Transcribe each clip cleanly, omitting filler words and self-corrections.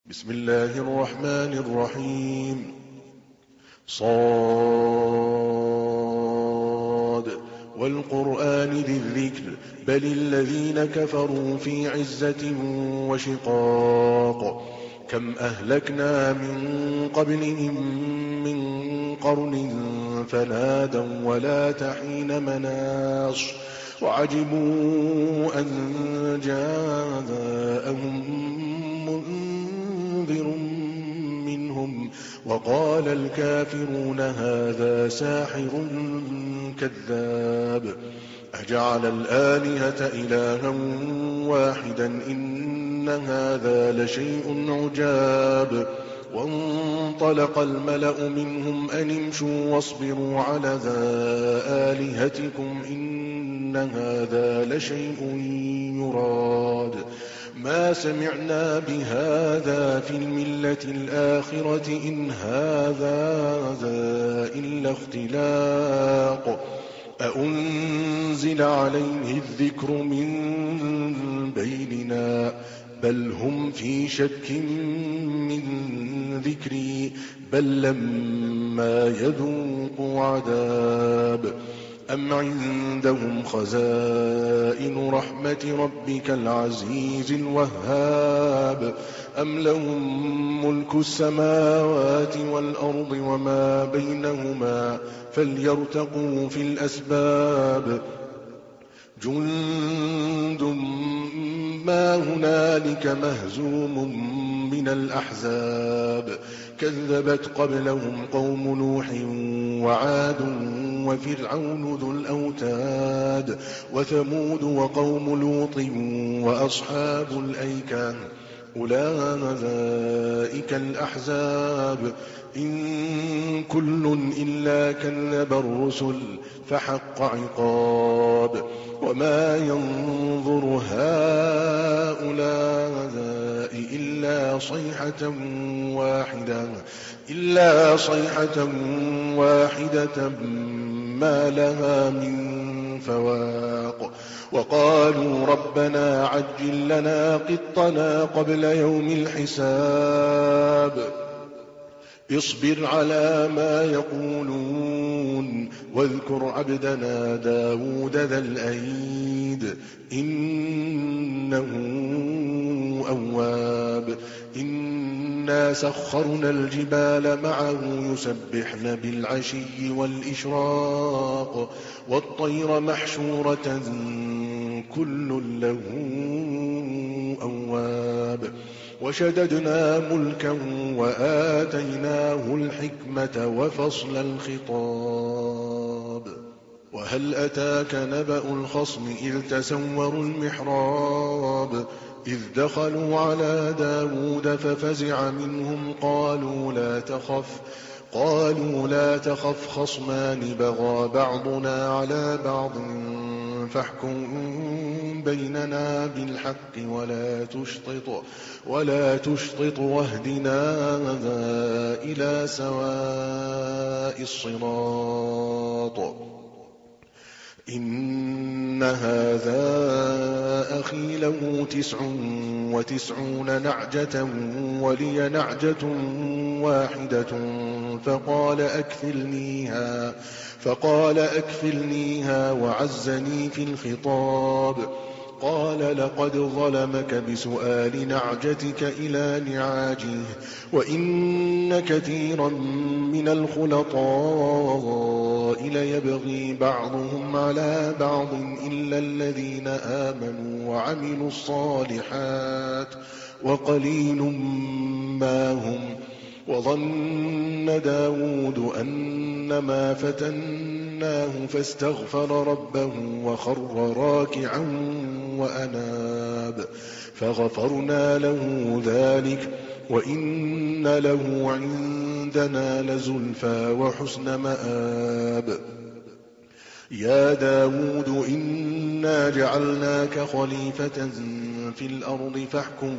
بسم الله الرحمن الرحيم والقرآن ذي الذكر بل الذين كفروا في عزة وشقاق كم أهلكنا من قبلهم من قرن فنادوا ولا تحين مناص وعجبوا أن جاءهم منذر منهم وقال الكافرون هذا ساحر كذاب أجعل الآلهة إلها واحدا إن هذا لشيء عجاب وانطلق الملأ منهم أن امشوا واصبروا على آلهتكم إن هذا لشيء يراد ما سمعنا بهذا في الملة الآخرة إن هذا إلا اختلاق أأنزل عليه الذكر من بيننا بل هم في شك من ذكري بل لما يذوقوا عذاب أم عندهم خزائن رحمة ربك العزيز الوهاب أم لهم ملك السماوات والأرض وما بينهما فليرتقوا في الأسباب جند ما هنالك مهزوم من الأحزاب كذبت قبلهم قوم نوح وعاد وفرعون ذو الأوتاد وثمود وقوم لوط وأصحاب الأيكة أولئك الأحزاب إن كل إلا كذب الرسل فحق عقاب وما ينظر هؤلاء إلا صيحة واحدة ما لها من فواق وقالوا ربنا عجل لنا قطنا قبل يوم الحساب اصبر على ما يقولون واذكر عبدنا داود ذا الأيد إنه أواب إنا سخرنا الجبال معه يسبحن بالعشي والإشراق والطير محشورة كل له أواب وشددنا ملكه وآتيناه الحكمة وفصل الخطاب وهل أتاك نبأ الخصم إذ تسوروا المحراب إذ دخلوا على داود ففزع منهم قالوا لا تخف خصمان بغى بعضنا على بعض فاحكم بيننا بالحق ولا تشطط واهدنا إلى سواء الصراط إن هذا أخي له 99 نعجة ولي نعجة واحدة فقال أكفلنيها وعزني في الخطاب قال لقد ظلمك بسؤال نعجتك إلى نعاجه وإن كثيرا من الخلطاء ليبغي بعضهم على بعض إلا الذين آمنوا وعملوا الصالحات وقليل ما هم وظن داود أنما فتناه فاستغفر ربه وخر راكعا وأناب فغفرنا له ذلك وإن له عندنا لزلفى وحسن مآب يا داود إنا جعلناك خليفة في الأرض فاحكم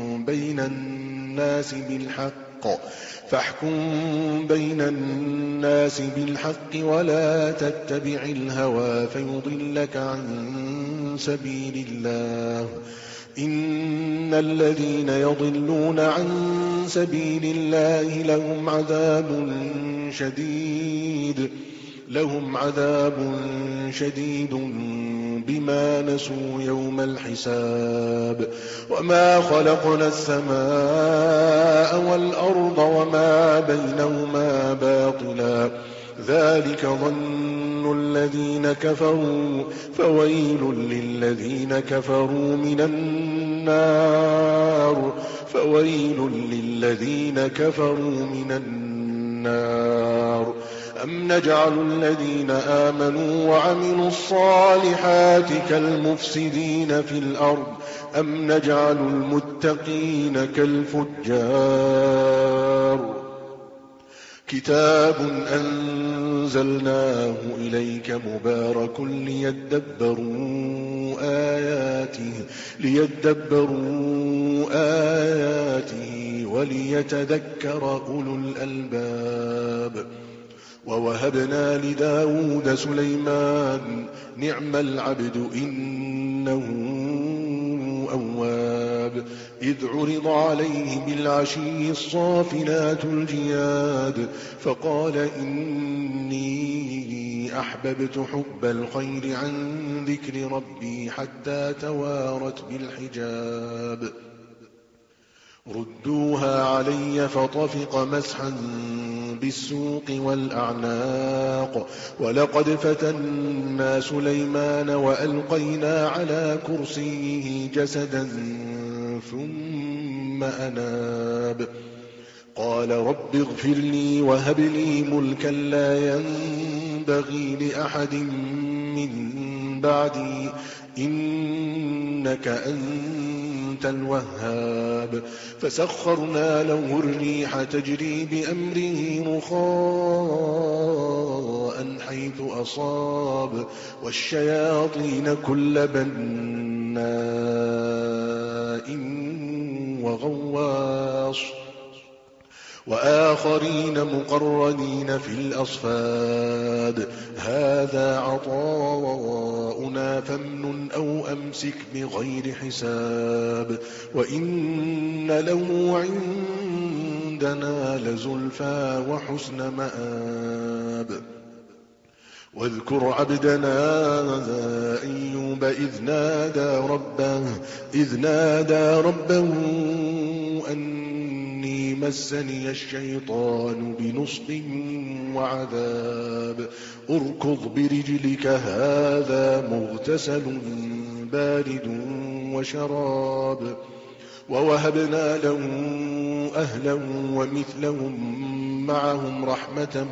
بين الناس بالحق ولا تتبع الهوى فيضلك عن سبيل الله إن الذين يضلون عن سبيل الله لهم عذاب شديد بما نسوا يوم الحساب. وما خلقنا السماء والأرض وما بينهما باطلا ذلك ظن الذين كفروا فويل للذين كفروا من النار. أم نجعل الذين آمنوا وعملوا الصالحات كالمفسدين في الأرض أم نجعل المتقين كالفجار. كتاب أنزلناه إليك مبارك ليدبروا آياته وليتذكر أولو الألباب. ووهبنا لداود سليمان نعم العبد إنه أواب. إذ عرض عليه بالعشي الصافنات الجياد فقال إني أحببت حب الخير عن ذكر ربي حتى توارت بالحجاب. ردوها علي فطفق مسحا بالسوق والأعناق. ولقد فتنا سليمان وألقينا على كرسيه جسدا ثم أناب. قال رب اغفر لي وهب لي ملكا لا ينبغي لأحد من بعدي إنك أنت الوهاب. فسخرنا له الريح تجري بأمره رخاء حيث أصاب والشياطين كل بناء وغواص وآخرين مقرنين في الأصفاد. هذا عطاؤنا فامنن أو أمسك بغير حساب. وإن له عندنا لزلفى وحسن مآب. واذكر عبدنا أيوب إذ نادى ربه أني مسني الشيطان بنصب وعذاب. اركض برجلك هذا مغتسل بارد وشراب. ووهبنا له أهلا ومثلهم معهم رحمة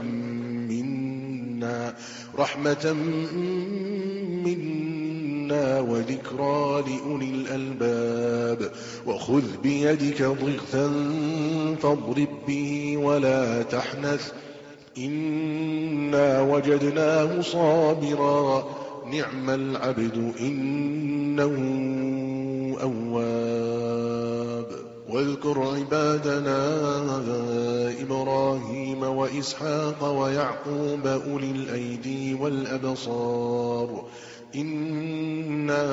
منا وذكرى لأولي الألباب. وخذ بيدك ضغثا فاضرب به ولا تحنث إنا وجدناه صابرا نعم العبد إنه أواب. واذكر عبادنا إبراهيم وإسحاق ويعقوب أولي الأيدي والأبصار إنا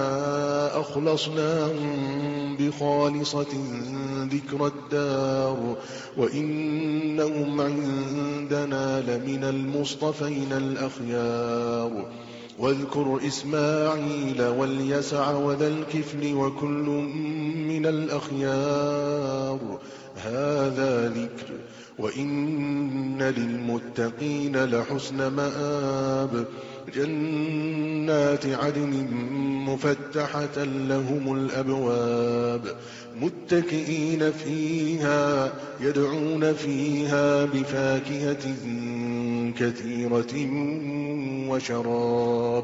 أخلصناهم بخالصة ذكر الدار وإنهم عندنا لمن المصطفين الأخيار. واذكر إسماعيل واليسع وذا الكفل وكل من الأخيار هذا ذكر وإن للمتقين لحسن مآب. جنات عدن مفتحة لهم الأبواب متكئين فيها يدعون فيها بفاكهة كثيرة وشراب.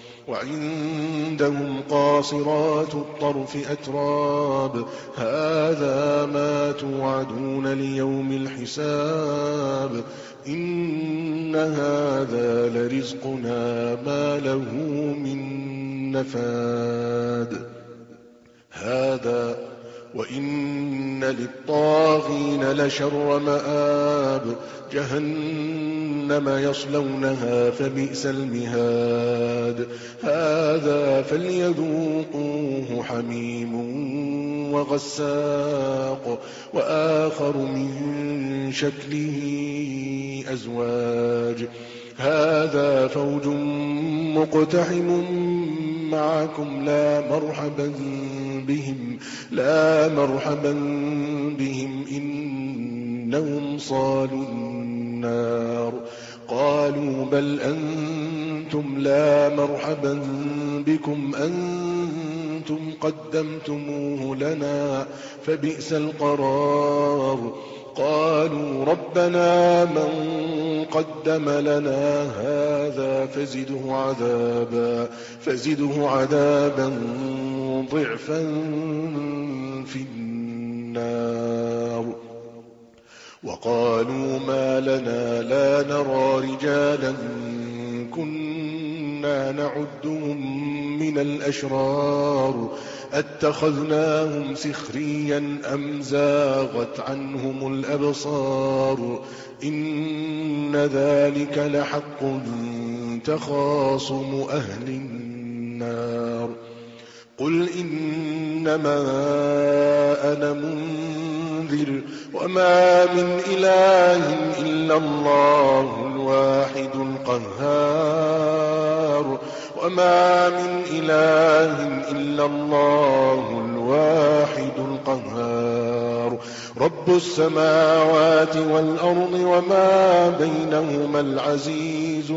وعندهم قاصرات الطرف أتراب هذا ما توعدون ليوم الحساب إن هذا لرزقنا ما له من نفاد. هذا وإن للطاغين لشر مآب جهنم يصلونها فبئس المهاد. هذا فليذوقوه حميم وغساق وآخر من شكله أزواج هذا فوج مقتحم معكم لا مرحبا بهم إنهم صالوا النار قالوا بل أنتم لا مرحبا بكم أنتم قدمتموه لنا فبئس القرار قالوا ربنا من قدم لنا هذا فزده عذابا ضعفا في النار وقالوا ما لنا لا نرى رجالا كنا نعدهم من الأشرار أتخذناهم سخريا أم زاغت عنهم الأبصار إن ذلك لحق تخاصم أهل النار قل إنما أنا منذر وما من إله إلا الله الواحد القهار رب السماوات والأرض وما بينهما العزيز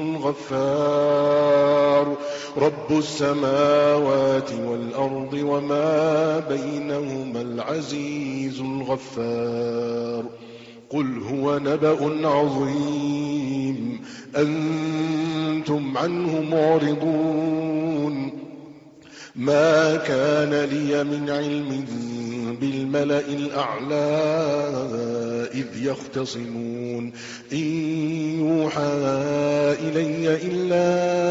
الغفار قل هو نبأ عظيم أنتم عنه معرضون ما كان لي من علم بالملأ الأعلى إذ يختصمون إن يوحى إلي إلا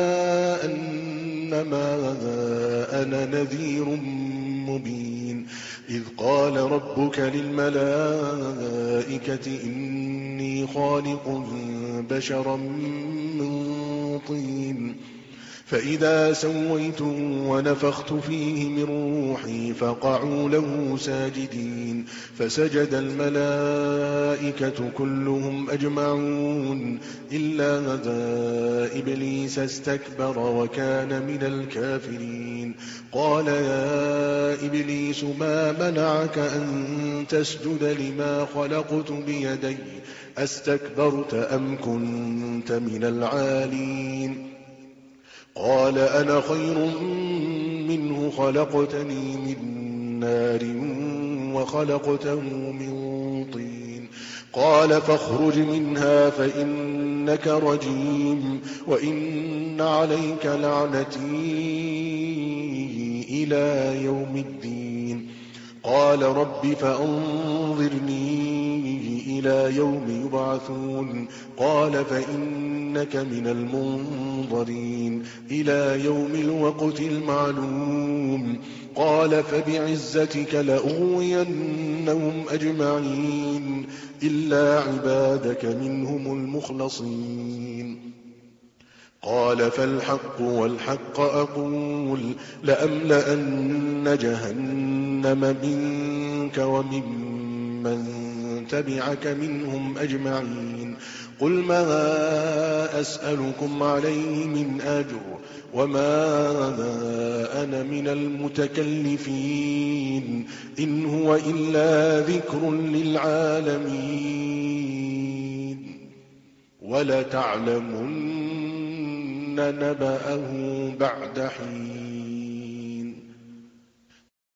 أنما أنا نذير مبين إذ قال ربك للملائكة إني خالق بشرا من طين فإذا سويته ونفخت فيه من روحي فقعوا له ساجدين فسجد الملائكة كلهم أجمعون إلا إبليس استكبر وكان من الكافرين قال يا إبليس ما منعك أن تسجد لما خلقت بيدي أستكبرت أم كنت من العالين قال أنا خير منه خلقتني من نار وخلقته من طين قال فاخرج منها فإنك رجيم وإن عليك لعنتي إلى يوم الدين قال رب فأنظرني إلى يوم يبعثون قال فإنك من المنظرين إلى يوم الوقت المعلوم قال فبعزتك لأغوينهم أجمعين إلا عبادك منهم المخلصين قال فالحق والحق أقول لأملأن جهنم منك وممن تبعك منهم أجمعين قل ما أسألكم عليه من أجر وما أنا من المتكلفين إن هو إلا ذكر للعالمين ولتعلمن نبأه بعد حين